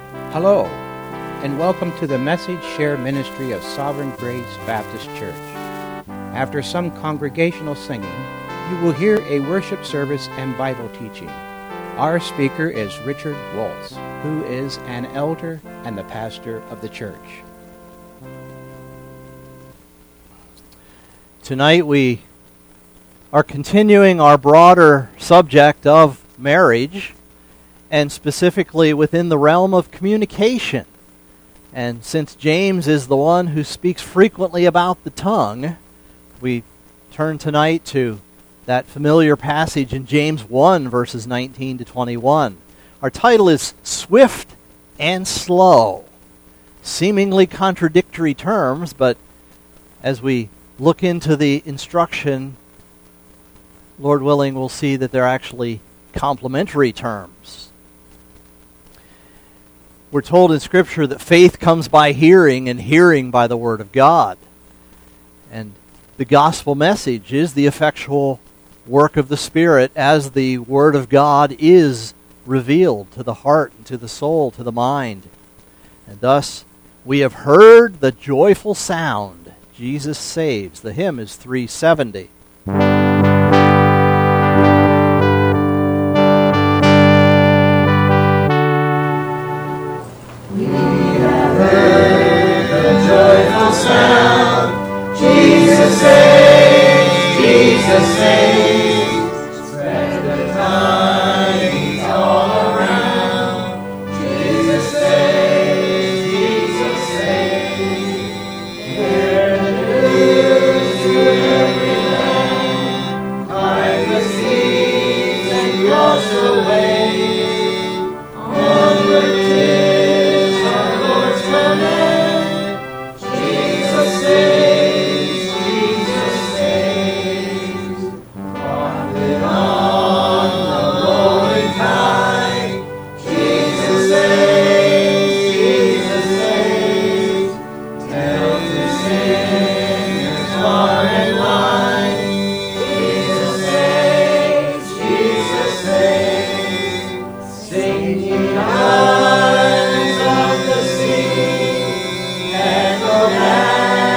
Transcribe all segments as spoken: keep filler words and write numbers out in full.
Hello, and welcome to the Message Share Ministry of Sovereign Grace Baptist Church. After some congregational singing, you will hear a worship service and Bible teaching. Our speaker is Richard Waltz, who is an elder and the pastor of the church. Tonight we are continuing our broader subject of marriage, and specifically within the realm of communication. And since James is the one who speaks frequently about the tongue, we turn tonight to that familiar passage in James one, verses nineteen to twenty-one. Our title is Swift and Slow. Seemingly contradictory terms, but as we look into the instruction, Lord willing, we'll see that they're actually complementary terms. We're told in Scripture that faith comes by hearing, and hearing by the Word of God. And the gospel message is the effectual work of the Spirit as the Word of God is revealed to the heart and to the soul, to the mind. And thus, we have heard the joyful sound, Jesus saves. The hymn is three seventy. Sound. Jesus saves, Jesus saves, spread the tidings all around. Jesus saves, Jesus saves, hear the news to every land, hide the seas and wash away, onward 'tis our Lord's command. Jesus saves, Jesus saves, wafted on the rolling tide. Jesus saves, Jesus saves, tell to sinners far and wide. Jesus saves, Jesus saves, sing ye islands of the sea, and go back.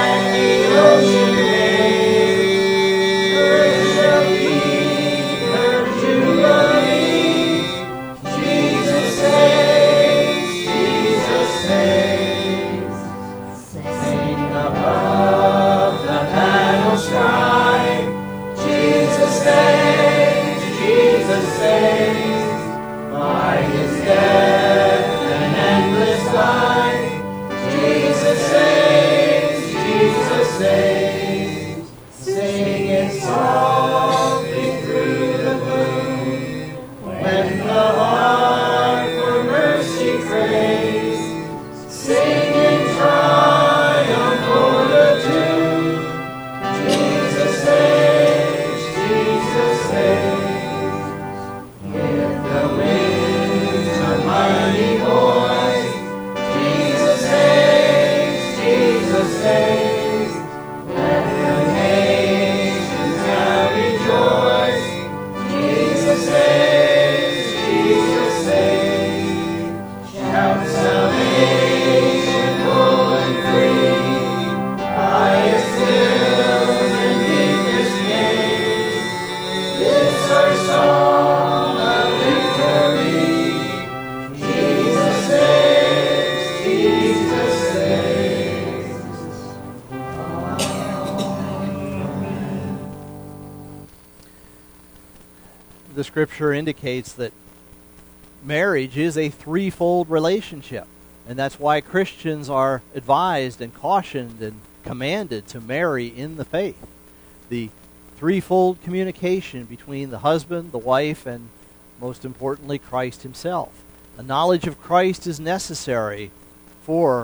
The Scripture indicates that marriage is a threefold relationship, and that's why Christians are advised and cautioned and commanded to marry in the faith. The threefold communication between the husband, the wife, and most importantly, Christ himself. A knowledge of Christ is necessary for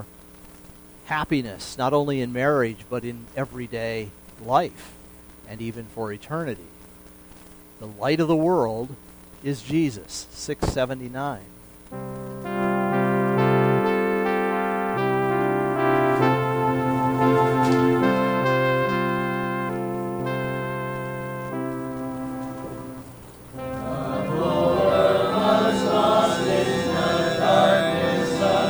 happiness, not only in marriage, but in everyday life, and even for eternity. The light of the world is Jesus, six seventy-nine. The Lord was lost in the darkness of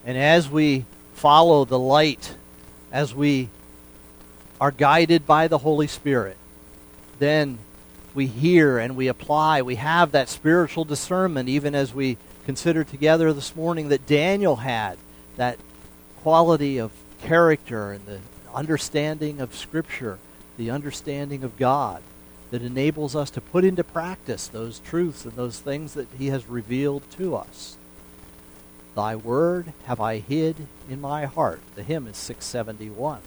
And as we follow the light, as we are guided by the Holy Spirit, then we hear and we apply. We have that spiritual discernment, even as we consider together this morning that Daniel had, that quality of character and the understanding of Scripture, the understanding of God, that enables us to put into practice those truths and those things that he has revealed to us. Thy word have I hid in my heart. The hymn is six seventy-one.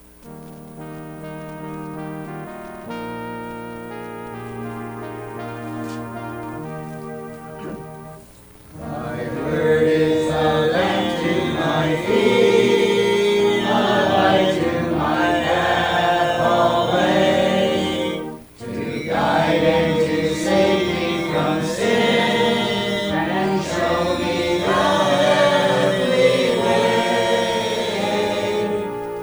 Thy word is a lamp to my feet, a light to my path alway, to guide and to save me from sin, and show me the heavenly way.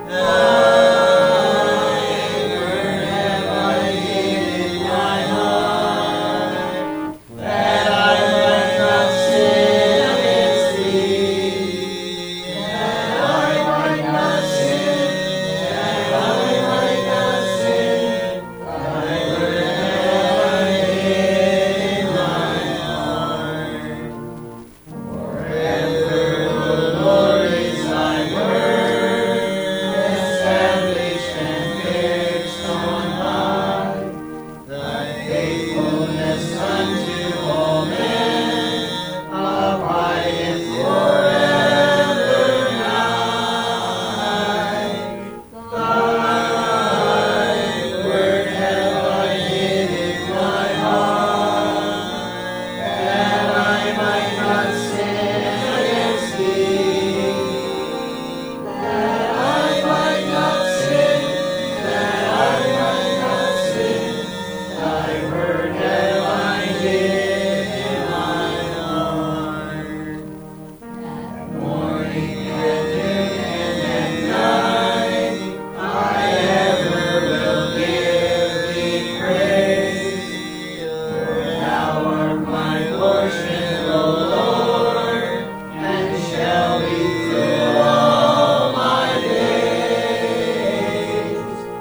Thy word have I hid in my heart, that I might not sin against thee, that I might not sin, that I might not sin. Thy word have I hid in my heart. Forever, O Lord, is thy word, established and fixed on high. Thy faithfulness unto all men abideth forever nigh. Thy word have I hid in my heart, that I might not sin against thee, that I might not sin, that I might not sin. Thy word have I hid in my heart. At morning and noon and at night, I ever will give thee praise. For thou art my portion, O Lord, and shall be through all my days.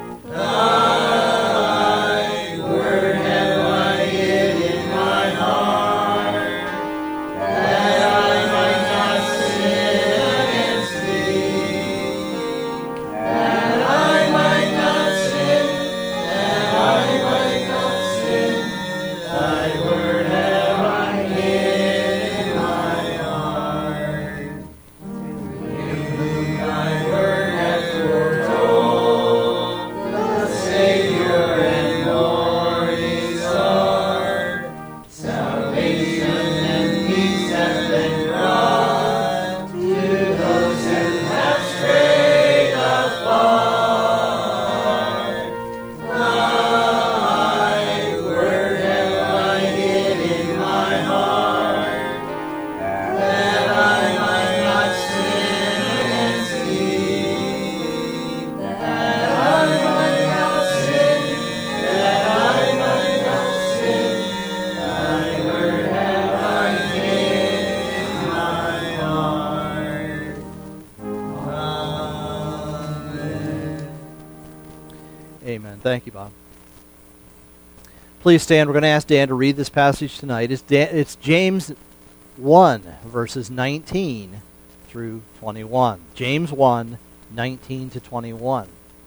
Thy word have I hid in my heart, that I might not sin against thee, that I might not sin, that I might not sin. Thy word have I hid in my heart. In whom thy word hath foretold the Savior and Lord is our salvation and peace hath been brought to those who have strayed afar. Thy word have I hid in my heart, that I might not sin against thee, that I might not sin, that I might not sin. Thy word have I hid in my heart. Amen. Amen. Thank you, Bob. Please stand. We're going to ask Dan to read this passage tonight. It's, Dan, it's James one, verses nineteen through twenty-one. James one, nineteen to twenty-one.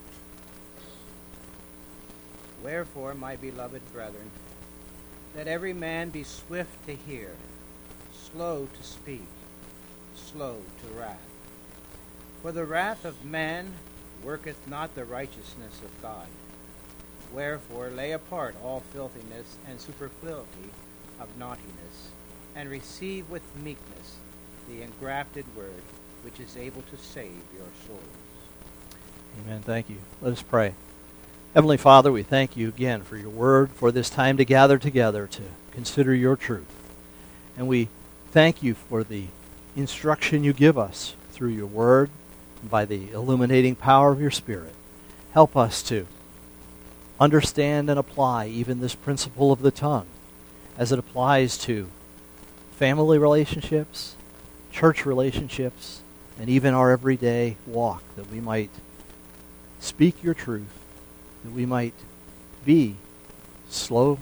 Wherefore, my beloved brethren, let every man be swift to hear, slow to speak, slow to wrath. For the wrath of man worketh not the righteousness of God. Wherefore lay apart all filthiness and superfluity of naughtiness, and receive with meekness the engrafted word, which is able to save your souls. Amen. Thank you. Let us pray. Heavenly Father, we thank you again for your word, for this time to gather together to consider your truth. And we thank you for the instruction you give us through your word, and by the illuminating power of your Spirit. Help us to understand and apply even this principle of the tongue as it applies to family relationships, church relationships, and even our everyday walk, that we might speak your truth, that we might be slow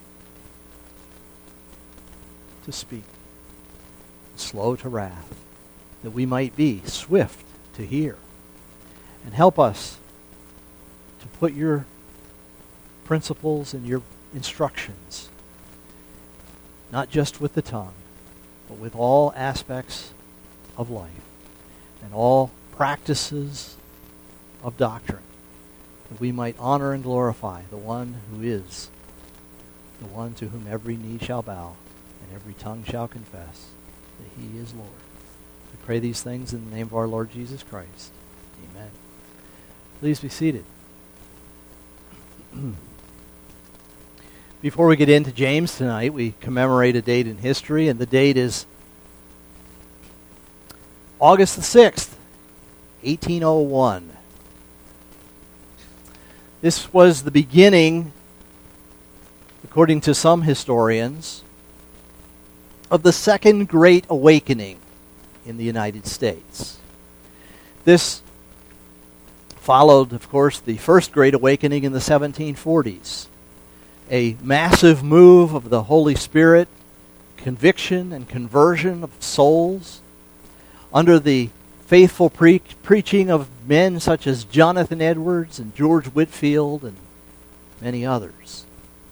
to speak, slow to wrath, that we might be swift to hear. And help us to put your principles and your instructions, not just with the tongue, but with all aspects of life and all practices of doctrine, that we might honor and glorify the one who is the one to whom every knee shall bow and every tongue shall confess that he is Lord. We pray these things in the name of our Lord Jesus Christ. Amen. Please be seated. Before we get into James tonight, we commemorate a date in history, and the date is August the sixth, eighteen oh one. This was the beginning, according to some historians, of the Second Great Awakening in the United States. This followed, of course, the First Great Awakening in the seventeen forties. A massive move of the Holy Spirit, conviction and conversion of souls, under the faithful pre- preaching of men such as Jonathan Edwards and George Whitefield and many others.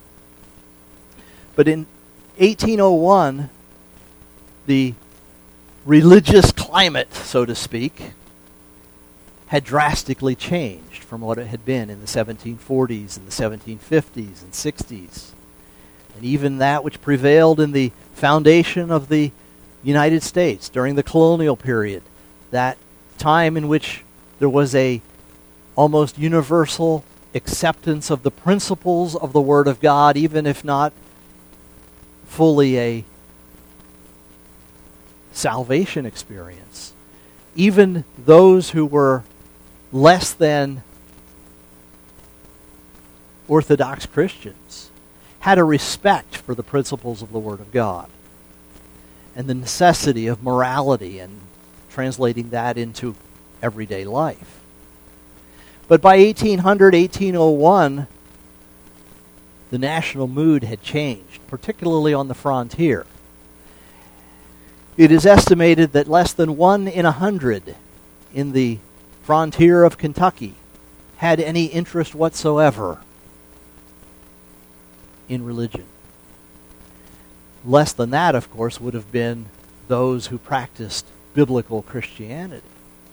But in eighteen oh one, the religious climate, so to speak, had drastically changed from what it had been in the seventeen forties and the seventeen fifties and sixties. And even that which prevailed in the foundation of the United States during the colonial period, that time in which there was a almost universal acceptance of the principles of the Word of God, even if not fully a salvation experience. Even those who were less than Orthodox Christians had a respect for the principles of the Word of God and the necessity of morality and translating that into everyday life. But by eighteen hundred, eighteen oh one, the national mood had changed, particularly on the frontier. It is estimated that less than one in a hundred in the frontier of Kentucky had any interest whatsoever in religion. Less than that, of course, would have been those who practiced biblical Christianity.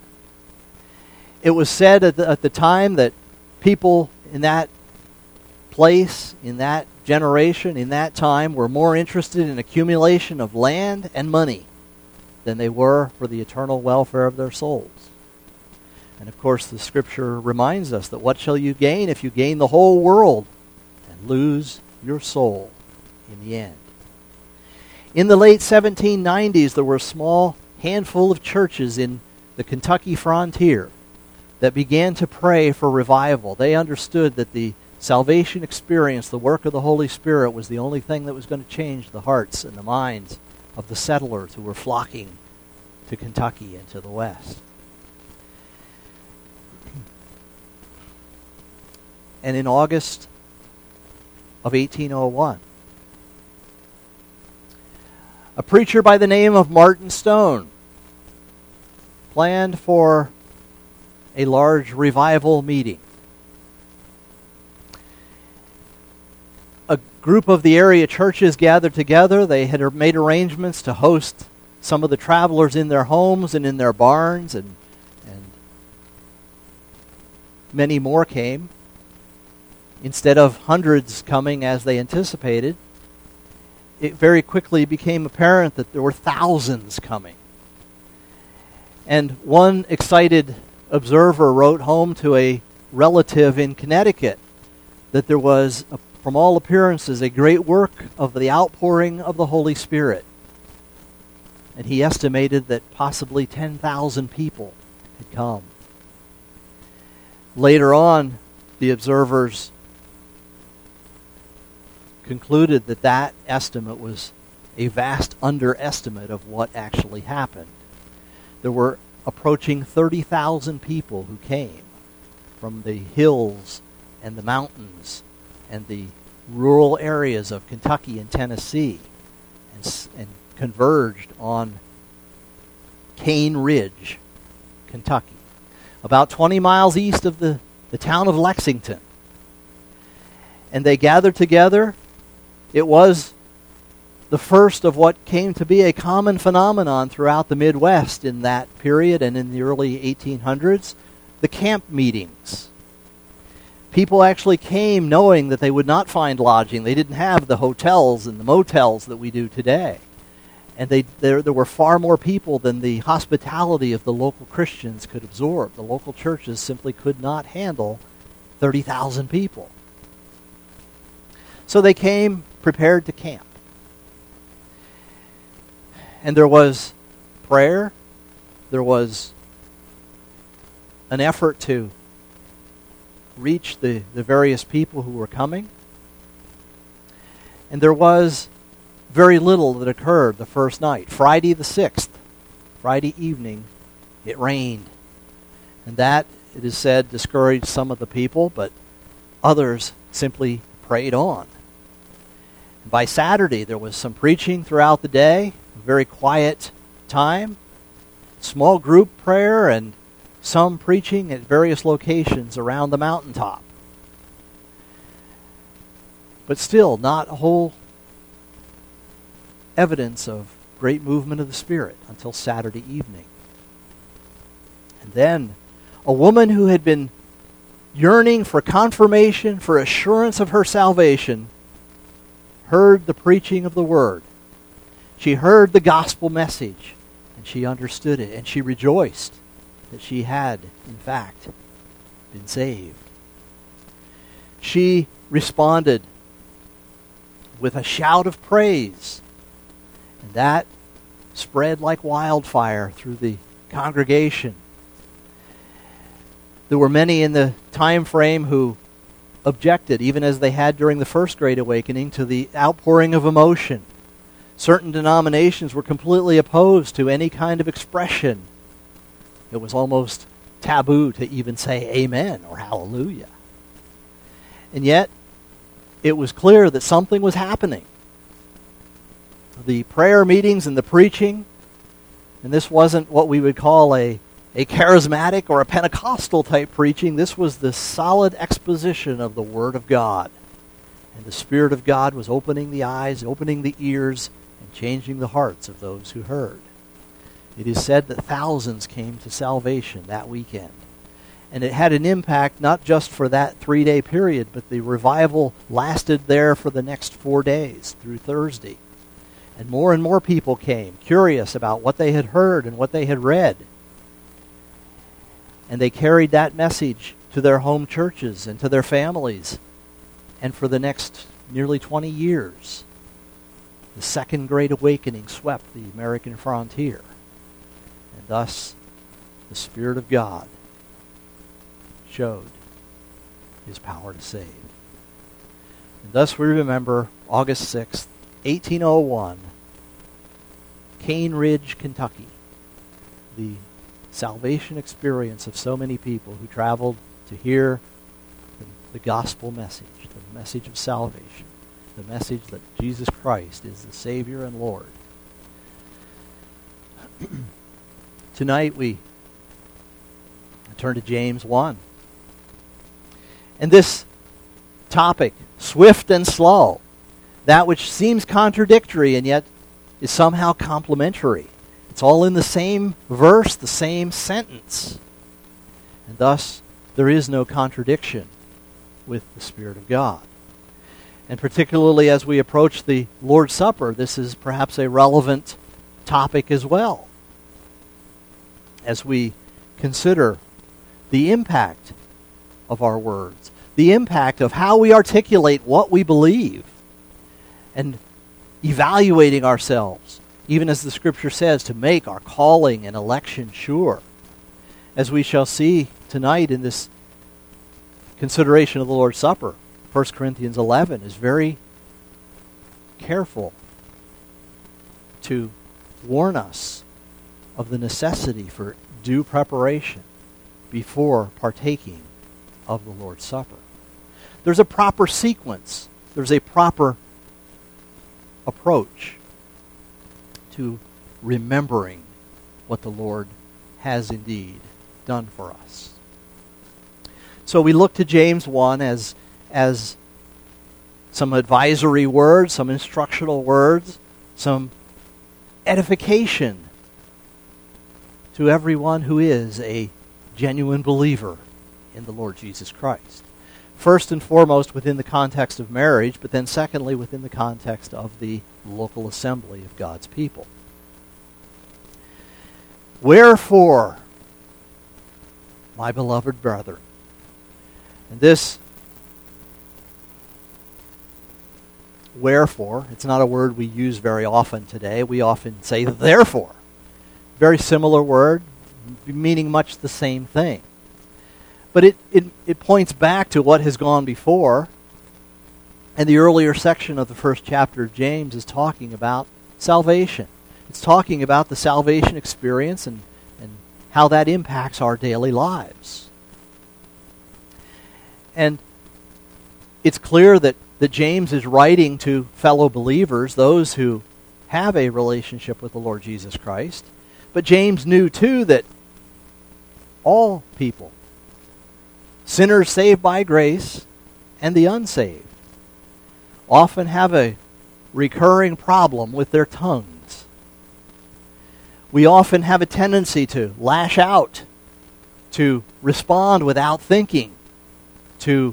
It was said at the, at the time that people in that place, in that generation, in that time, were more interested in accumulation of land and money than they were for the eternal welfare of their souls. And of course, the Scripture reminds us that what shall you gain if you gain the whole world and lose your soul in the end? In the late seventeen nineties, there were a small handful of churches in the Kentucky frontier that began to pray for revival. They understood that the salvation experience, the work of the Holy Spirit, was the only thing that was going to change the hearts and the minds of the settlers who were flocking to Kentucky and to the west. And in August of eighteen oh one, a preacher by the name of Martin Stone planned for a large revival meeting. A group of the area churches gathered together. They had made arrangements to host some of the travelers in their homes and in their barns, and, and many more came. Instead of hundreds coming as they anticipated, it very quickly became apparent that there were thousands coming. And one excited observer wrote home to a relative in Connecticut that there was, a, from all appearances, a great work of the outpouring of the Holy Spirit. And he estimated that possibly ten thousand people had come. Later on, the observers concluded that that estimate was a vast underestimate of what actually happened. There were approaching thirty thousand people who came from the hills and the mountains and the rural areas of Kentucky and Tennessee and, and converged on Cane Ridge, Kentucky, about twenty miles east of the, the town of Lexington. And they gathered together. It was the first of what came to be a common phenomenon throughout the Midwest in that period and in the early eighteen hundreds, the camp meetings. People actually came knowing that they would not find lodging. They didn't have the hotels and the motels that we do today. And they, there, there were far more people than the hospitality of the local Christians could absorb. The local churches simply could not handle thirty thousand people. So they came prepared to camp. And there was prayer. There was an effort to reach the, the various people who were coming. And there was very little that occurred the first night. Friday the sixth, Friday evening, it rained. And that, it is said, discouraged some of the people, but others simply prayed on. And by Saturday, there was some preaching throughout the day, a very quiet time, small group prayer, and some preaching at various locations around the mountaintop. But still, not a whole evidence of great movement of the Spirit until Saturday evening. And then a woman who had been yearning for confirmation, for assurance of her salvation, heard the preaching of the Word. She heard the gospel message, and she understood it, and she rejoiced that she had, in fact, been saved. She responded with a shout of praise, and that spread like wildfire through the congregation. There were many in the time frame who objected, even as they had during the First Great Awakening, to the outpouring of emotion. Certain denominations were completely opposed to any kind of expression. It was almost taboo to even say amen or hallelujah. And yet, it was clear that something was happening. The prayer meetings and the preaching, and this wasn't what we would call a, a charismatic or a Pentecostal type preaching. This was the solid exposition of the Word of God. And the Spirit of God was opening the eyes, opening the ears, and changing the hearts of those who heard. It is said that thousands came to salvation that weekend. And it had an impact not just for that three-day period, but the revival lasted there for the next four days through Thursday. And more and more people came, curious about what they had heard and what they had read. And they carried that message to their home churches and to their families. And for the next nearly twenty years, the Second Great Awakening swept the American frontier. And thus, the Spirit of God showed His power to save. And thus we remember August sixth, eighteen oh one, Cane Ridge, Kentucky, the salvation experience of so many people who traveled to hear the, the gospel message, the message of salvation, the message that Jesus Christ is the Savior and Lord. Tonight we turn to James one. And this topic, swift and slow, that which seems contradictory and yet is somehow complementary. It's all in the same verse, the same sentence. And thus, there is no contradiction with the Spirit of God. And particularly as we approach the Lord's Supper, this is perhaps a relevant topic as well. As we consider the impact of our words, the impact of how we articulate what we believe, and evaluating ourselves, even as the Scripture says, to make our calling and election sure. As we shall see tonight in this consideration of the Lord's Supper, First Corinthians eleven is very careful to warn us of the necessity for due preparation before partaking of the Lord's Supper. There's a proper sequence. There's a proper approach to remembering what the Lord has indeed done for us. So we look to James one as, as some advisory words, some instructional words, some edification to everyone who is a genuine believer in the Lord Jesus Christ. First and foremost within the context of marriage, but then secondly within the context of the local assembly of God's people. Wherefore, my beloved brethren, and this wherefore, it's not a word we use very often today. We often say therefore. Very similar word, meaning much the same thing. But it, it, it points back to what has gone before. And the earlier section of the first chapter of James is talking about salvation. It's talking about the salvation experience and, and how that impacts our daily lives. And it's clear that, that James is writing to fellow believers, those who have a relationship with the Lord Jesus Christ. But James knew too that all people, sinners saved by grace and the unsaved, often have a recurring problem with their tongues. We often have a tendency to lash out, to respond without thinking, to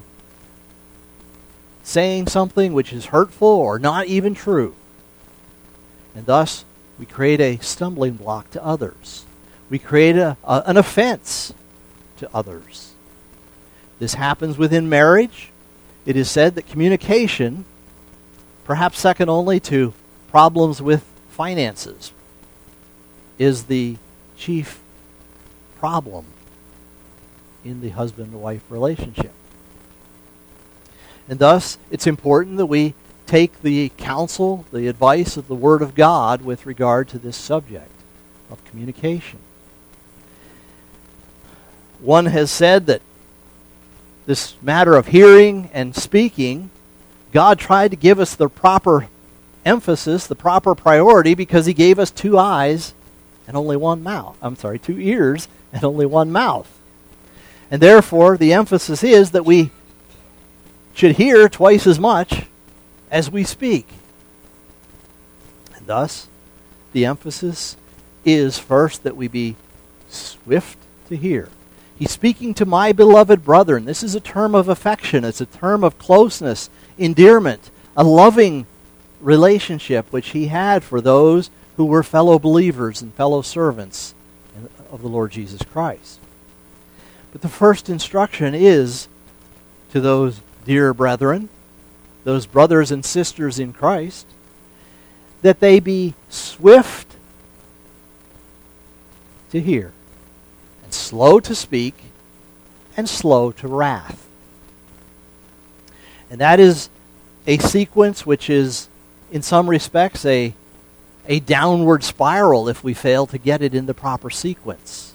saying something which is hurtful or not even true. And thus, we create a stumbling block to others. We create a, a, an offense to others. This happens within marriage. It is said that communication, perhaps second only to problems with finances, is the chief problem in the husband and wife relationship. And thus, it's important that we take the counsel, the advice of the Word of God with regard to this subject of communication. One has said that this matter of hearing and speaking, God tried to give us the proper emphasis, the proper priority, because He gave us two eyes and only one mouth. I'm sorry, two ears and only one mouth. And therefore, the emphasis is that we should hear twice as much as we speak. And thus, the emphasis is first that we be swift to hear. He's speaking to my beloved brethren. This is a term of affection. It's a term of closeness, endearment, a loving relationship which he had for those who were fellow believers and fellow servants of the Lord Jesus Christ. But the first instruction is to those dear brethren, those brothers and sisters in Christ, that they be swift to hear, and slow to speak, and slow to wrath. And that is a sequence which is, in some respects, a, a downward spiral if we fail to get it in the proper sequence.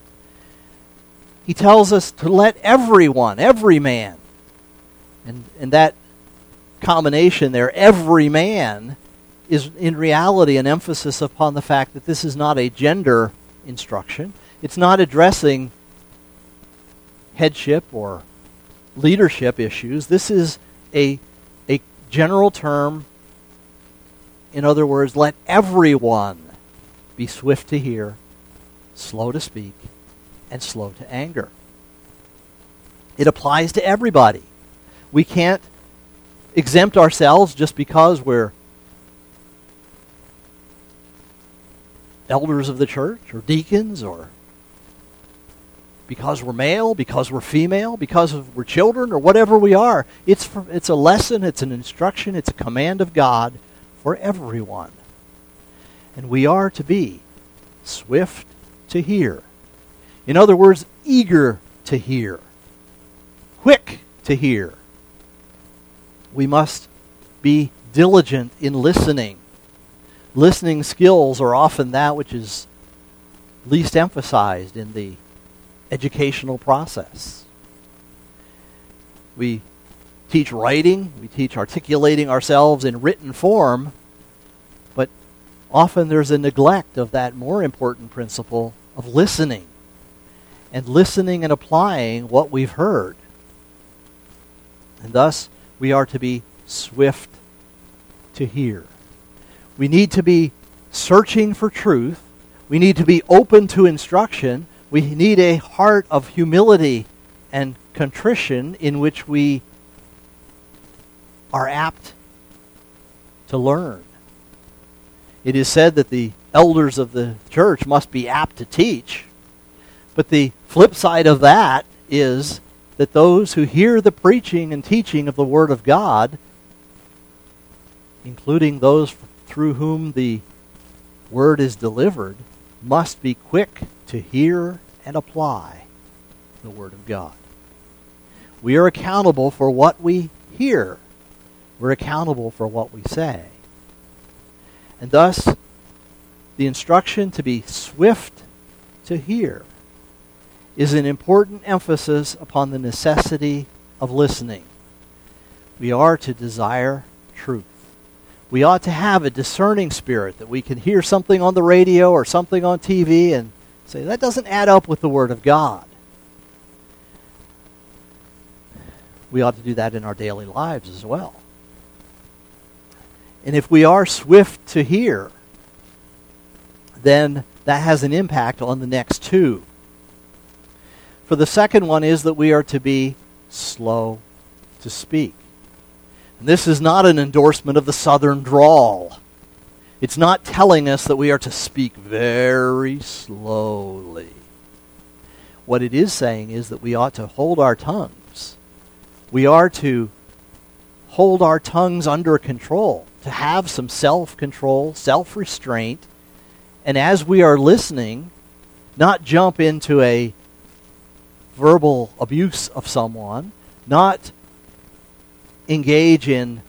He tells us to let everyone, every man, and, and that combination there, every man, is in reality an emphasis upon the fact that this is not a gender instruction. It's not addressing headship or leadership issues. This is a, a general term. In other words, let everyone be swift to hear, slow to speak, and slow to anger. It applies to everybody. We can't exempt ourselves just because we're elders of the church or deacons, or because we're male, because we're female, because we're children, or whatever we are. It's for, it's a lesson, it's an instruction, it's a command of God for everyone. And we are to be swift to hear. In other words, eager to hear. Quick to hear. We must be diligent in listening. Listening skills are often that which is least emphasized in the educational process. We teach writing, we teach articulating ourselves in written form, but often there's a neglect of that more important principle of listening, and listening and applying what we've heard. And thus, we are to be swift to hear. We need to be searching for truth. We need to be open to instruction. We need a heart of humility and contrition in which we are apt to learn. It is said that the elders of the church must be apt to teach, but the flip side of that is that those who hear the preaching and teaching of the Word of God, including those through whom the Word is delivered, must be quick to hear and apply the Word of God. We are accountable for what we hear. We're accountable for what we say. And thus, the instruction to be swift to hear is an important emphasis upon the necessity of listening. We are to desire truth. We ought to have a discerning spirit that we can hear something on the radio or something on T V and say, that doesn't add up with the Word of God. We ought to do that in our daily lives as well. And if we are swift to hear, then that has an impact on the next two. For the second one is that we are to be slow to speak. And this is not an endorsement of the Southern drawl. It's not telling us that we are to speak very slowly. What it is saying is that we ought to hold our tongues. We are to hold our tongues under control, to have some self-control, self-restraint, and as we are listening, not jump into a verbal abuse of someone, not engage in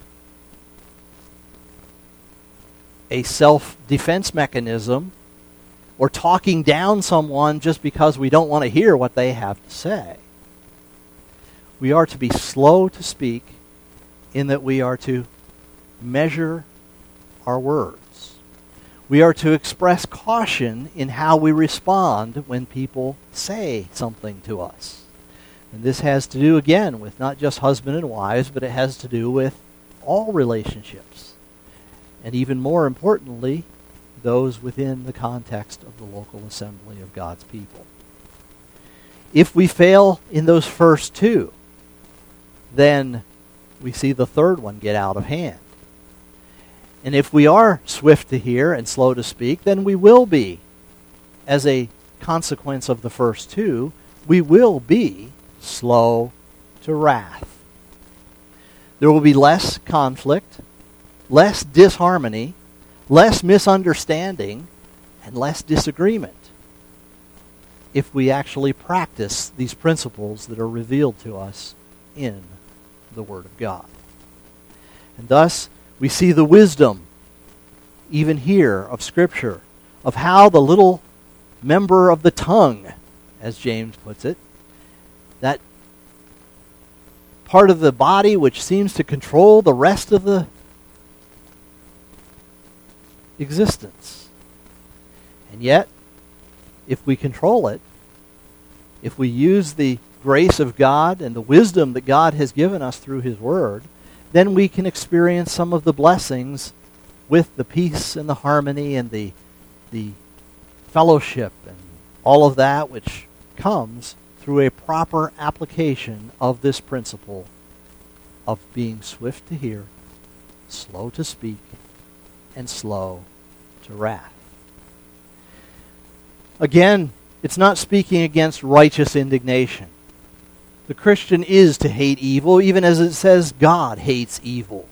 a self-defense mechanism or talking down someone just because we don't want to hear what they have to say. We are to be slow to speak in that we are to measure our words. We are to express caution in how we respond when people say something to us. And this has to do, again, with not just husband and wives, but it has to do with all relationships. And even more importantly, those within the context of the local assembly of God's people. If we fail in those first two, then we see the third one get out of hand. And if we are swift to hear and slow to speak, then we will be, as a consequence of the first two, we will be slow to wrath. There will be less conflict, less disharmony, less misunderstanding, and less disagreement if we actually practice these principles that are revealed to us in the Word of God. And thus, we see the wisdom, even here, of Scripture, of how the little member of the tongue, as James puts it, that part of the body which seems to control the rest of the existence. And yet, if we control it, if we use the grace of God and the wisdom that God has given us through His Word, then we can experience some of the blessings with the peace and the harmony and the, the fellowship and all of that which comes through a proper application of this principle of being swift to hear, slow to speak, and slow to wrath. Again, it's not speaking against righteous indignation. The Christian is to hate evil, even as it says God hates evil.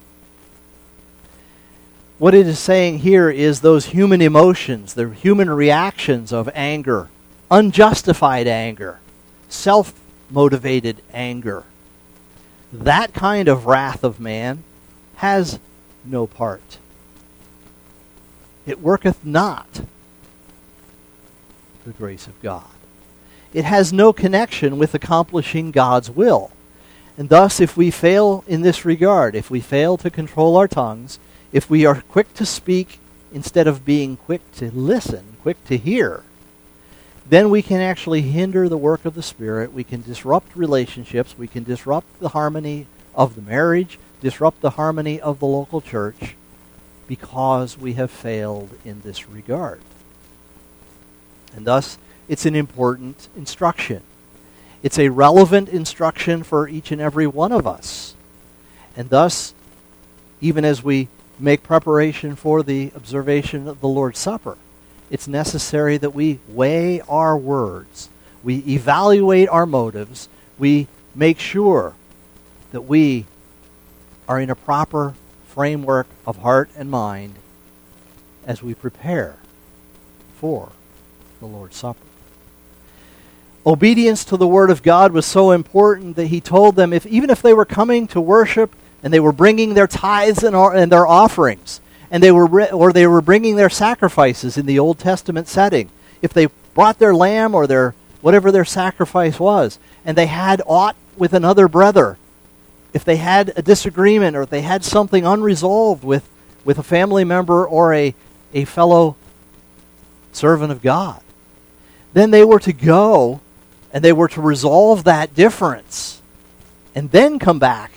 What it is saying here is those human emotions, the human reactions of anger, unjustified anger, self-motivated anger. That kind of wrath of man has no part. It worketh not. the grace of God. It has no connection with accomplishing God's will. And thus, if we fail in this regard, if we fail to control our tongues, if we are quick to speak instead of being quick to listen, quick to hear, then we can actually hinder the work of the Spirit. We can disrupt relationships. We can disrupt the harmony of the marriage, disrupt the harmony of the local church, because we have failed in this regard. And thus, it's an important instruction. It's a relevant instruction for each and every one of us. And thus, even as we make preparation for the observation of the Lord's Supper, it's necessary that we weigh our words. We evaluate our motives. We make sure that we are in a proper framework of heart and mind as we prepare for the Lord's Supper. Obedience to the Word of God was so important that he told them, if even if they were coming to worship and they were bringing their tithes and, or, and their offerings, and they were re- or they were bringing their sacrifices in the Old Testament setting, if they brought their lamb or their whatever their sacrifice was, and they had aught with another brother, if they had a disagreement or if they had something unresolved with, with a family member or a, a fellow servant of God, then they were to go and they were to resolve that difference and then come back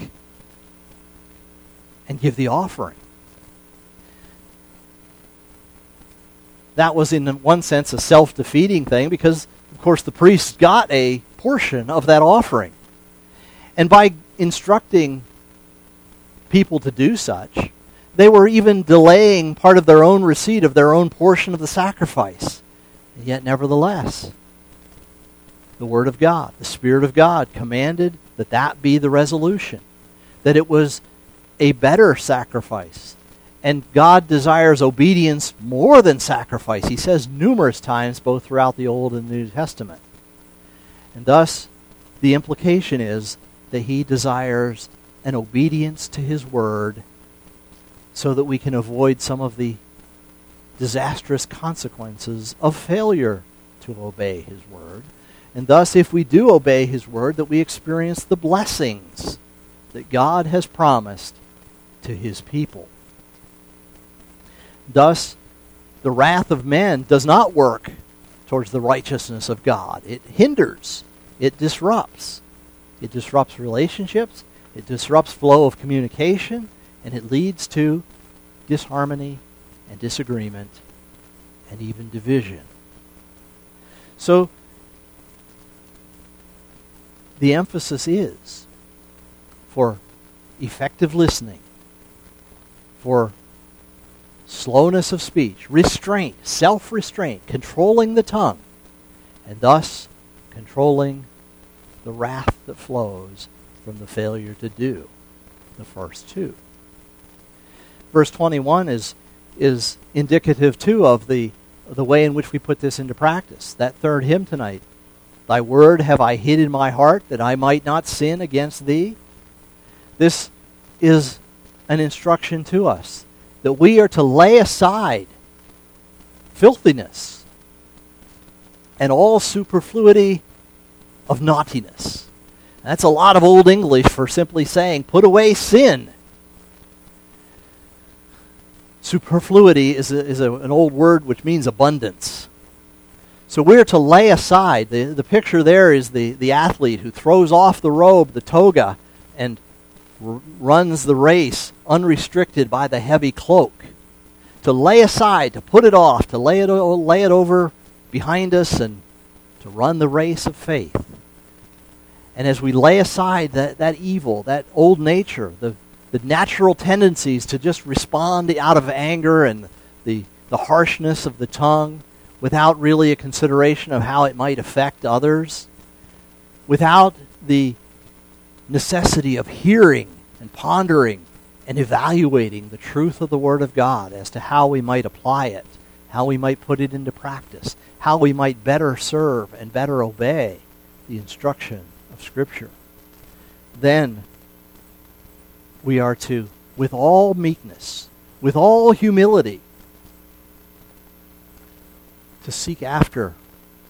and give the offering. That was in one sense a self-defeating thing because, of course, the priest got a portion of that offering. And by instructing people to do such, they were even delaying part of their own receipt of their own portion of the sacrifice. And yet, nevertheless, the Word of God, the Spirit of God commanded that that be the resolution, that it was a better sacrifice. And God desires obedience more than sacrifice. He says numerous times, both throughout the Old and New Testament. And thus, the implication is that he desires an obedience to his word so that we can avoid some of the disastrous consequences of failure to obey his word. And thus, if we do obey his word, that we experience the blessings that God has promised to his people. Thus, the wrath of men does not work towards the righteousness of God. It hinders. It disrupts. It disrupts relationships. It disrupts flow of communication. And it leads to disharmony and disagreement and even division. So, the emphasis is for effective listening, for slowness of speech, restraint, self-restraint, controlling the tongue, and thus controlling the wrath that flows from the failure to do the first two. Verse twenty-one is is indicative too of the the way in which we put this into practice. That third hymn tonight, "Thy word have I hid in my heart, that I might not sin against thee." This is an instruction to us that we are to lay aside filthiness and all superfluity of naughtiness. That's a lot of Old English for simply saying, put away sin. Superfluity is, a, is a, an old word which means abundance. So we're to lay aside. The, the picture there is the, the athlete who throws off the robe, the toga, and r- runs the race unrestricted by the heavy cloak. To lay aside, to put it off, to lay it, o- lay it over behind us and to run the race of faith. And as we lay aside that, that evil, that old nature, the, the natural tendencies to just respond out of anger and the, the harshness of the tongue without really a consideration of how it might affect others, without the necessity of hearing and pondering and evaluating the truth of the Word of God as to how we might apply it, how we might put it into practice, how we might better serve and better obey the instruction of Scripture. Then we are to, with all meekness, with all humility, to seek after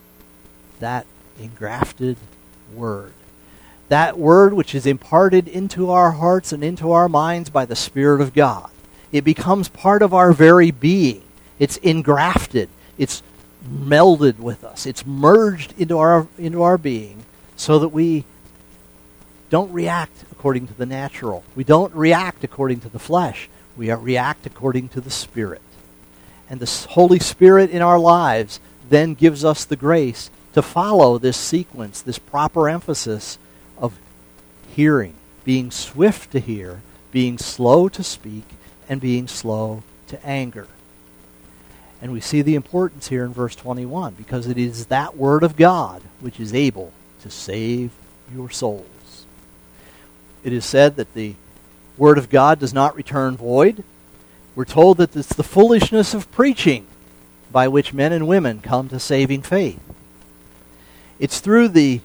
that engrafted word. That word which is imparted into our hearts and into our minds by the Spirit of God. It becomes part of our very being. It's engrafted. It's melded with us. It's merged into our into our being so that we don't react according to the natural. We don't react according to the flesh. We react according to the Spirit. And the Holy Spirit in our lives then gives us the grace to follow this sequence, this proper emphasis of hearing, being swift to hear, being slow to speak, and being slow to anger. And we see the importance here in verse twenty-one, because it is that word of God which is able to save your souls. It is said that the word of God does not return void. We're told that it's the foolishness of preaching by which men and women come to saving faith. It's through the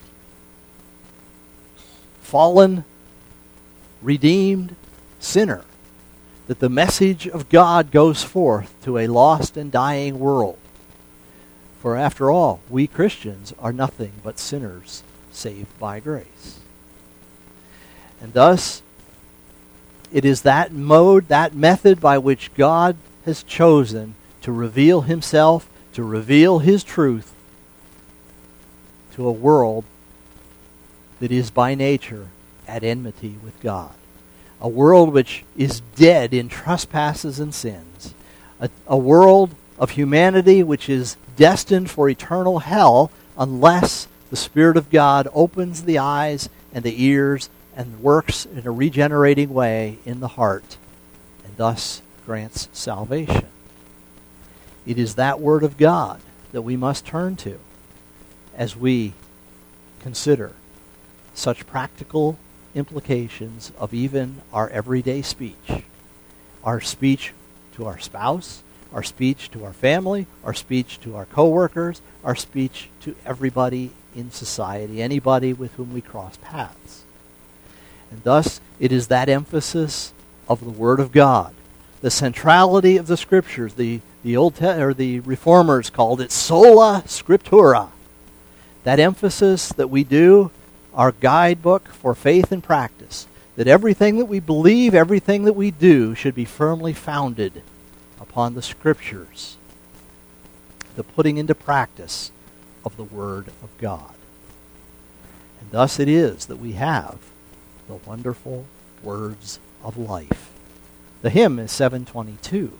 fallen, redeemed sinner that the message of God goes forth to a lost and dying world. For after all, we Christians are nothing but sinners saved by grace. And thus, it is that mode, that method by which God has chosen to reveal himself, to reveal his truth to a world that is by nature at enmity with God. A world which is dead in trespasses and sins. A, a world of humanity which is destined for eternal hell unless the Spirit of God opens the eyes and the ears and works in a regenerating way in the heart, and thus grants salvation. It is that Word of God that we must turn to as we consider such practical implications of even our everyday speech. Our speech to our spouse, our speech to our family, our speech to our coworkers, our speech to everybody in society, anybody with whom we cross paths. And thus, it is that emphasis of the Word of God, the centrality of the Scriptures. The the old te- or the Reformers called it sola scriptura. That emphasis that we do, our guidebook for faith and practice, that everything that we believe, everything that we do, should be firmly founded upon the Scriptures, the putting into practice of the Word of God. And thus it is that we have the wonderful words of life. The hymn is seven twenty-two.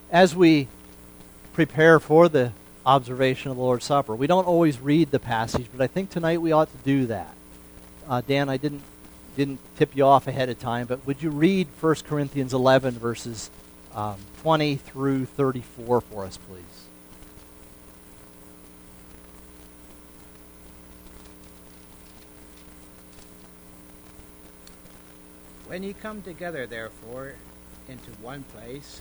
As we prepare for the observation of the Lord's Supper, we don't always read the passage, but I think tonight we ought to do that. Uh, Dan, I didn't didn't tip you off ahead of time, but would you read First Corinthians eleven, verses um, twenty through thirty-four for us, please? When ye come together, therefore, into one place,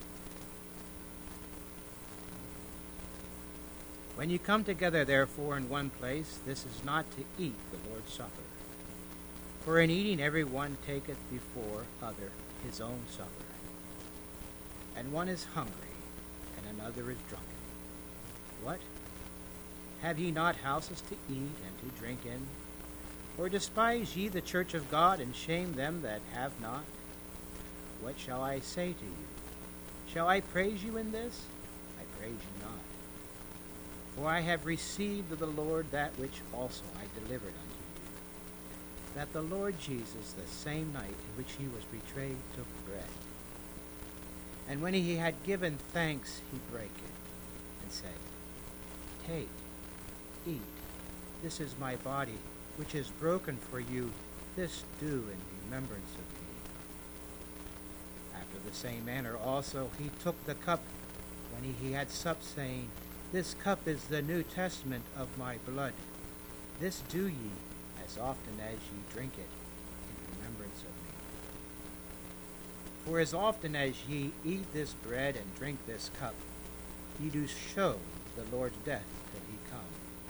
when ye come together, therefore, in one place, this is not to eat the Lord's Supper. For in eating every one taketh before other his own supper. And one is hungry, and another is drunken. What? Have ye not houses to eat and to drink in? Or despise ye the church of God, and shame them that have not? What shall I say to you? Shall I praise you in this? I praise you not. For I have received of the Lord that which also I delivered unto you, that the Lord Jesus, the same night in which he was betrayed, took bread. And when he had given thanks, he brake it, and said, Take, eat, this is my body, which is broken for you. This do in remembrance of me. After the same manner also he took the cup when he had supped, saying, This cup is the New Testament of my blood. This do ye as often as ye drink it in remembrance of me. For as often as ye eat this bread and drink this cup, ye do show the Lord's death till he come.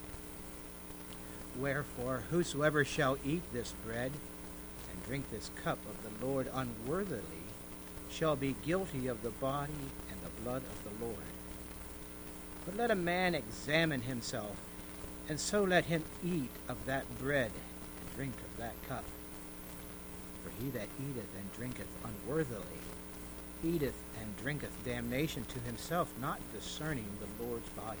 Wherefore, whosoever shall eat this bread and drink this cup of the Lord unworthily shall be guilty of the body and the blood of the Lord. But let a man examine himself, and so let him eat of that bread and drink of that cup. For he that eateth and drinketh unworthily eateth and drinketh damnation to himself, not discerning the Lord's body.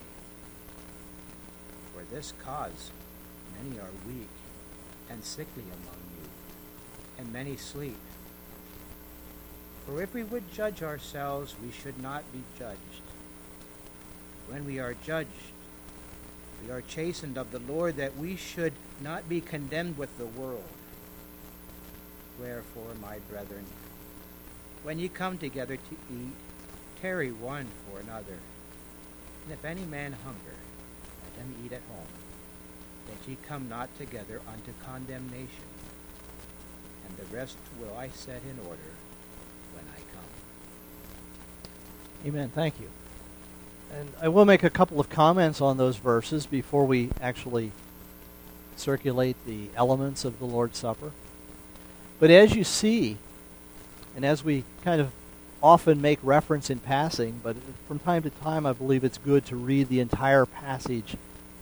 For this cause many are weak and sickly among you, and many sleep. For if we would judge ourselves, we should not be judged. When we are judged, we are chastened of the Lord, that we should not be condemned with the world. Wherefore, my brethren, when ye come together to eat, tarry one for another. And if any man hunger, let him eat at home, that ye come not together unto condemnation. And the rest will I set in order when I come. Amen. Thank you. And I will make a couple of comments on those verses before we actually circulate the elements of the Lord's Supper. But as you see, and as we kind of often make reference in passing, but from time to time I believe it's good to read the entire passage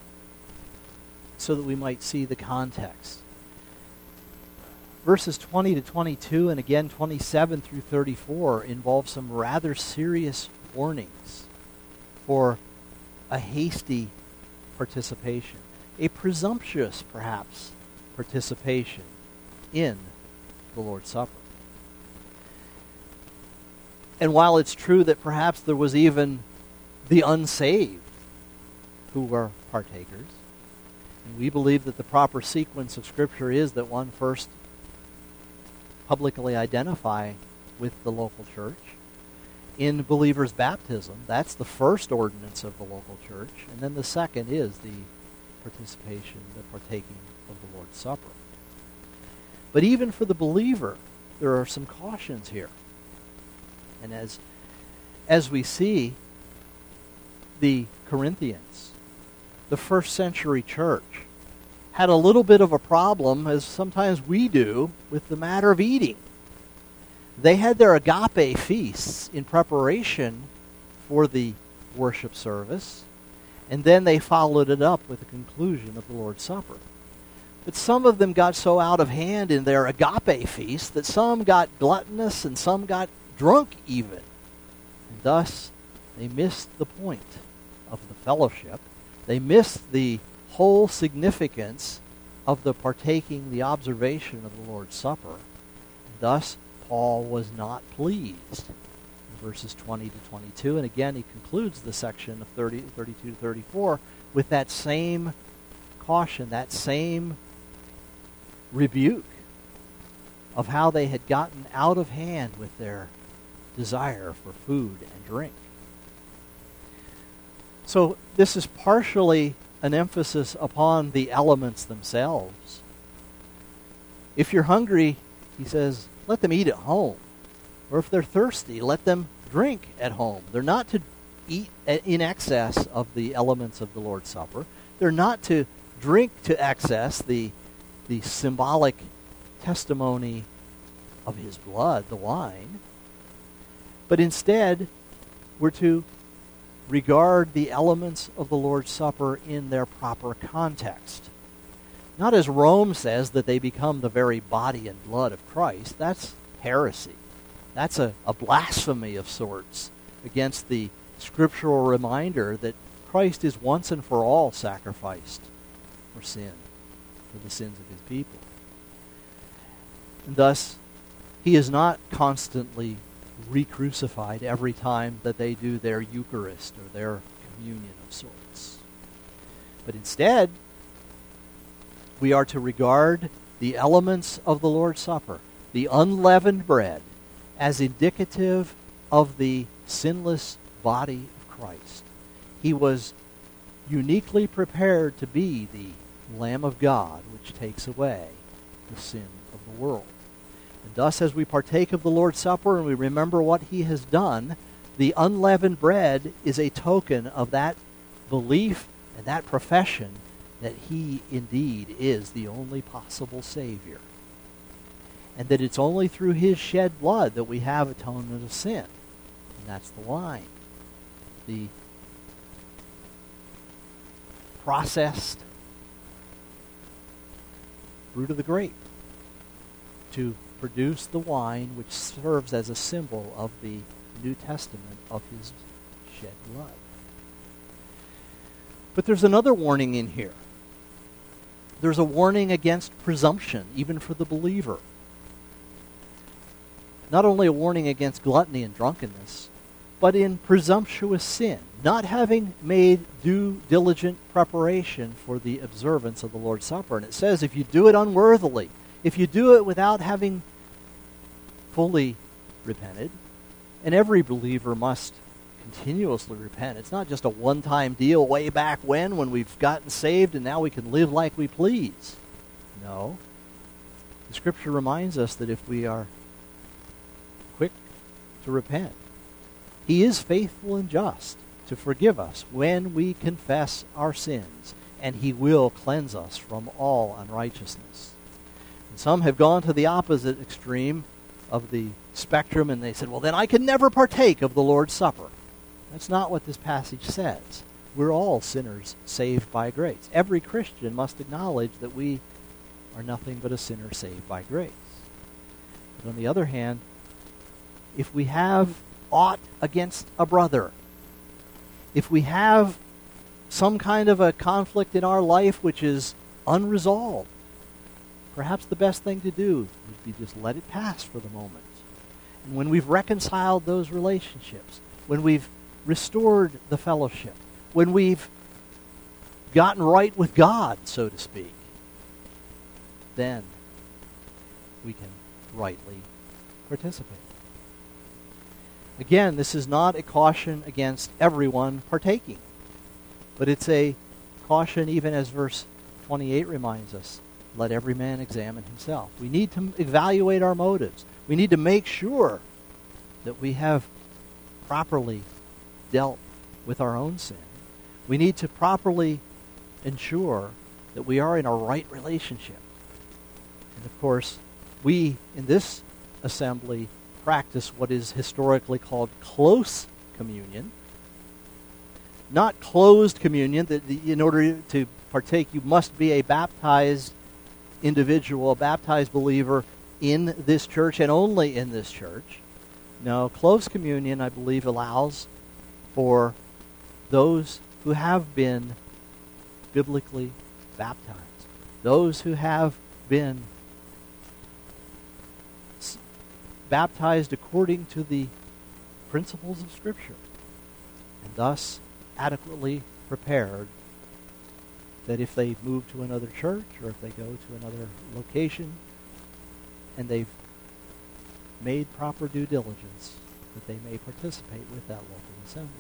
so that we might see the context. Verses twenty to twenty-two and again twenty-seven through thirty-four involve some rather serious warnings for a hasty participation, a presumptuous, perhaps, participation in the Lord's Supper. And while it's true that perhaps there was even the unsaved who were partakers, and we believe that the proper sequence of Scripture is that one first publicly identify with the local church. In believers' baptism, that's the first ordinance of the local church, and then the second is the participation, the partaking of the Lord's Supper. But even for the believer, there are some cautions here. And as as we see, the Corinthians, the first century church, had a little bit of a problem, as sometimes we do, with the matter of eating. They had their agape feasts in preparation for the worship service, and then they followed it up with the conclusion of the Lord's Supper. But some of them got so out of hand in their agape feast that some got gluttonous and some got drunk even. And thus, they missed the point of the fellowship. They missed the whole significance of the partaking, the observation of the Lord's Supper. Thus, Paul was not pleased. verses twenty to twenty-two. And again, he concludes the section of thirty, thirty-two to thirty-four with that same caution, that same rebuke of how they had gotten out of hand with their desire for food and drink. So this is partially an emphasis upon the elements themselves. If you're hungry, he says, let them eat at home. Or if they're thirsty, let them drink at home. They're not to eat in excess of the elements of the Lord's Supper. They're not to drink to excess the, the symbolic testimony of his blood, the wine. But instead, we're to regard the elements of the Lord's Supper in their proper context. Not as Rome says, that they become the very body and blood of Christ. That's heresy. That's a, a blasphemy of sorts against the scriptural reminder that Christ is once and for all sacrificed for sin, for the sins of his people. And thus, he is not constantly re-crucified every time that they do their Eucharist or their communion of sorts. But instead, we are to regard the elements of the Lord's Supper, the unleavened bread, as indicative of the sinless body of Christ. He was uniquely prepared to be the Lamb of God, which takes away the sin of the world. And thus, as we partake of the Lord's Supper and we remember what he has done, the unleavened bread is a token of that belief and that profession that he indeed is the only possible Savior. And that it's only through his shed blood that we have atonement of sin. And that's the wine. The processed fruit of the grape to produce the wine which serves as a symbol of the New Testament of his shed blood. But there's another warning in here. There's a warning against presumption, even for the believer. Not only a warning against gluttony and drunkenness, but in presumptuous sin, not having made due diligent preparation for the observance of the Lord's Supper. And it says, if you do it unworthily, if you do it without having fully repented, and every believer must continuously repent. It's not just a one-time deal way back when, when we've gotten saved and now we can live like we please. No. The Scripture reminds us that if we are quick to repent, he is faithful and just to forgive us when we confess our sins, and he will cleanse us from all unrighteousness. And some have gone to the opposite extreme of the spectrum, and they said, well, then I can never partake of the Lord's Supper. That's not what this passage says. We're all sinners saved by grace. Every Christian must acknowledge that we are nothing but a sinner saved by grace. But on the other hand, if we have aught against a brother, if we have some kind of a conflict in our life which is unresolved, perhaps the best thing to do would be just let it pass for the moment. And when we've reconciled those relationships, when we've restored the fellowship, when we've gotten right with God, so to speak, then we can rightly participate. Again, this is not a caution against everyone partaking, but it's a caution, even as verse twenty-eight reminds us, let every man examine himself. We need to evaluate our motives. We need to make sure that we have properly dealt with our own sin. We need to properly ensure that we are in a right relationship. And of course, we in this assembly practice what is historically called close communion. Not closed communion, that in order to partake you must be a baptized individual, a baptized believer in this church and only in this church. No, close communion, I believe, allows for those who have been biblically baptized, those who have been baptized according to the principles of Scripture, and thus adequately prepared that if they move to another church or if they go to another location and they've made proper due diligence, that they may participate with that local assembly.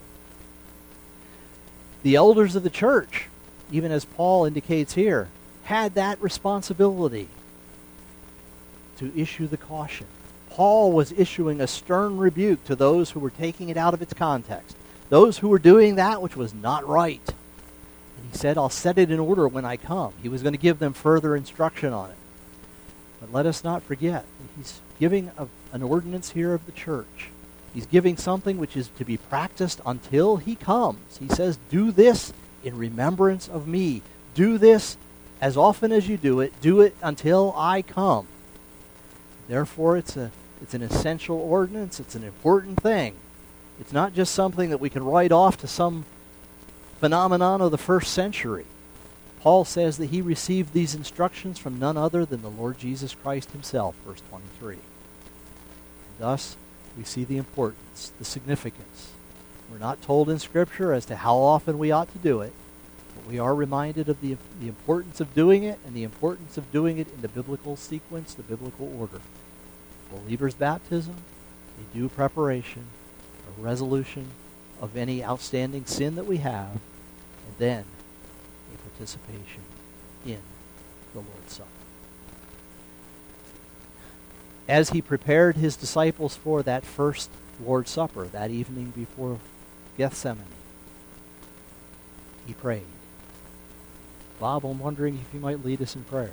The elders of the church, even as Paul indicates here, had that responsibility to issue the caution. Paul was issuing a stern rebuke to those who were taking it out of its context, those who were doing that which was not right. And he said, I'll set it in order when I come. He was going to give them further instruction on it. But let us not forget that he's giving a, an ordinance here of the church. He's giving something which is to be practiced until he comes. He says, do this in remembrance of me. Do this as often as you do it. Do it until I come. Therefore, it's a it's an essential ordinance. It's an important thing. It's not just something that we can write off to some phenomenon of the first century. Paul says that he received these instructions from none other than the Lord Jesus Christ himself, verse twenty-three. And thus, we see the importance, the significance. We're not told in Scripture as to how often we ought to do it, but we are reminded of the, the importance of doing it and the importance of doing it in the biblical sequence, the biblical order. Believer's baptism, a due preparation, a resolution of any outstanding sin that we have, and then a participation in the Lord's Supper. As he prepared his disciples for that first Lord's Supper, that evening before Gethsemane, he prayed. Bob, I'm wondering if you might lead us in prayer.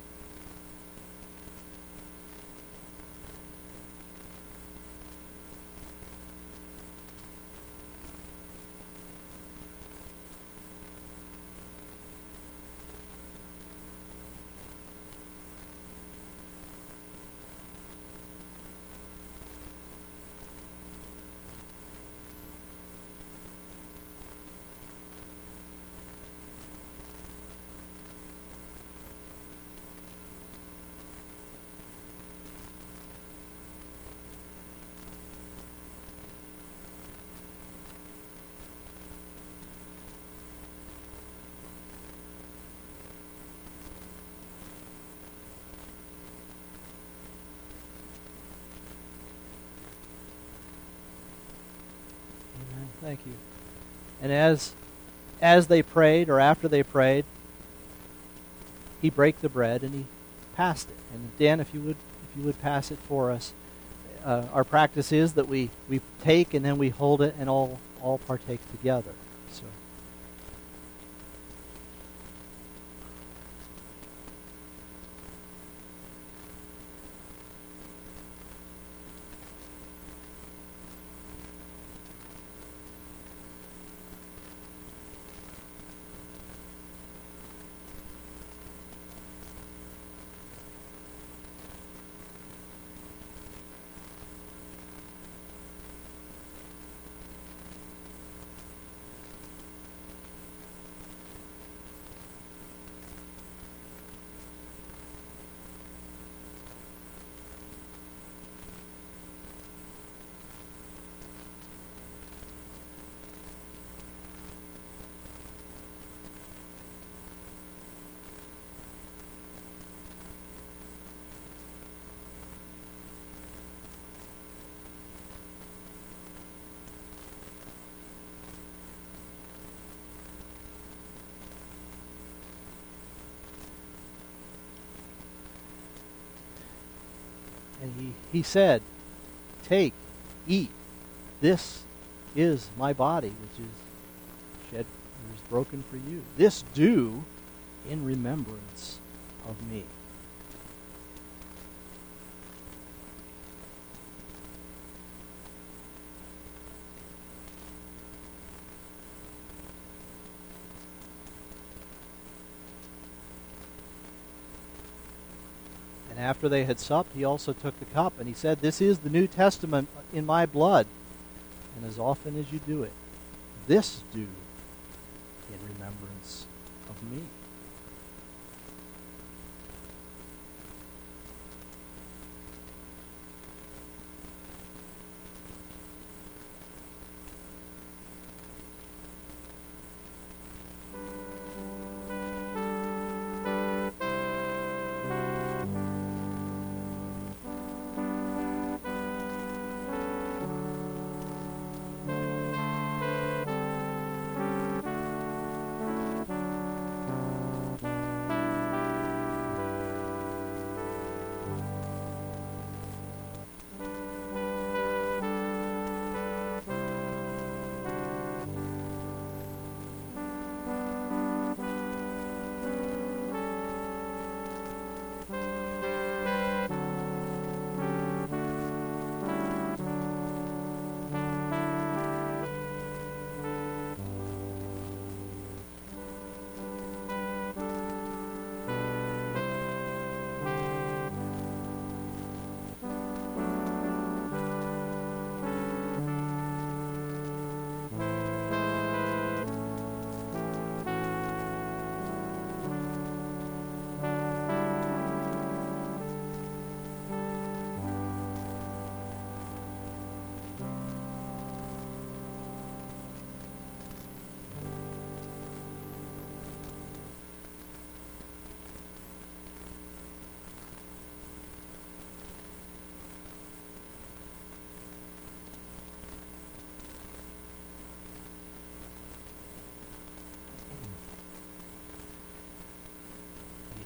Thank you. And as as they prayed, or after they prayed, he brake the bread and he passed it. And Dan, if you would, if you would pass it for us. Uh, our practice is that we, we take and then we hold it and all all partake together. So. And he, he said, take, eat. This is my body, which is shed, which is broken for you. This do in remembrance of me. And after they had supped, he also took the cup, and he said, this is the New Testament in my blood, and as often as you do it, this do in remembrance of me.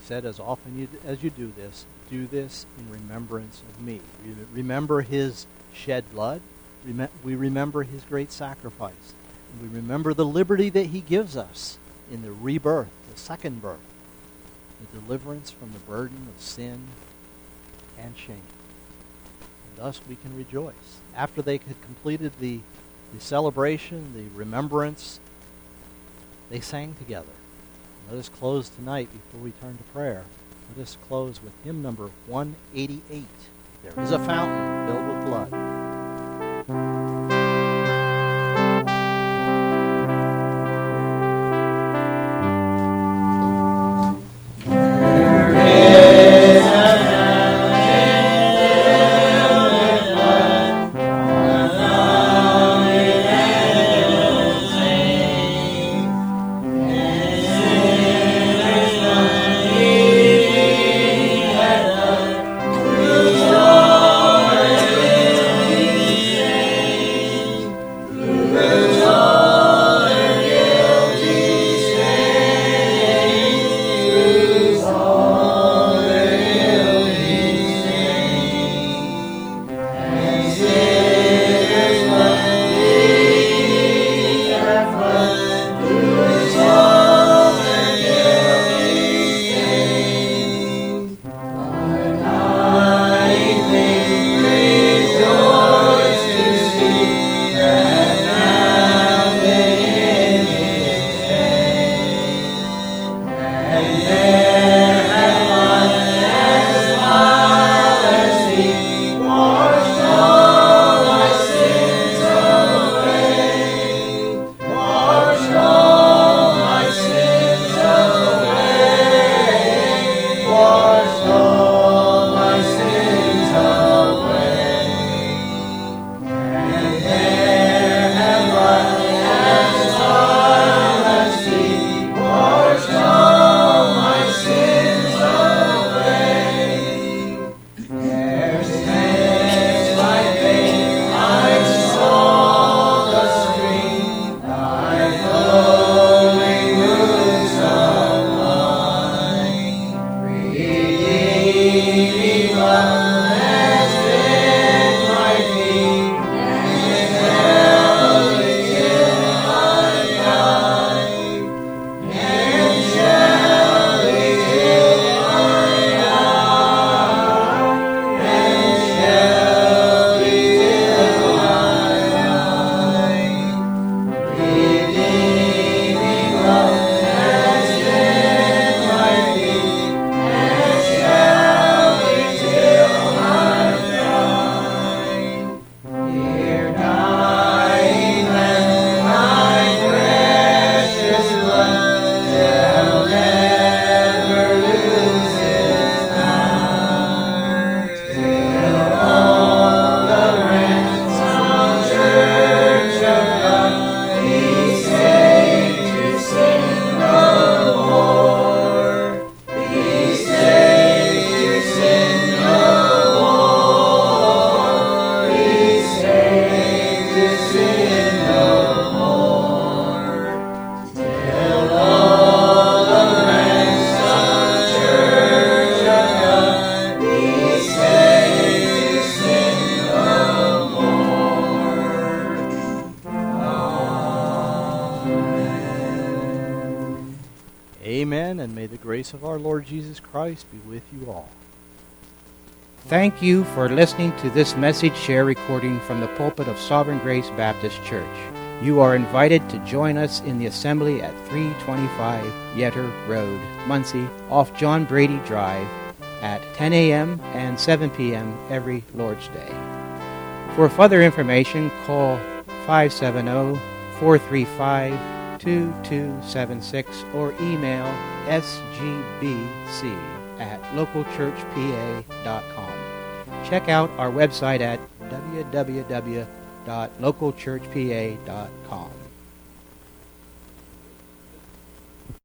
said, as often you, as you do this, do this in remembrance of me. Remember his shed blood. We remember his great sacrifice. And we remember the liberty that he gives us in the rebirth, the second birth, the deliverance from the burden of sin and shame. And thus we can rejoice. After they had completed the, the celebration, the remembrance, they sang together. Let us close tonight before we turn to prayer. Let us close with hymn number one eighty-eight. There is a fountain filled with blood. Amen, and may the grace of our Lord Jesus Christ be with you all. Thank you for listening to this message share recording from the pulpit of Sovereign Grace Baptist Church. You are invited to join us in the assembly at three twenty-five Yetter Road, Muncie, off John Brady Drive, at ten a.m. and seven p.m. every Lord's Day. For further information, call five seven zero, four three five, two two seven six or email s g b c at local church p a dot com. Check out our website at w w w dot local church p a dot com.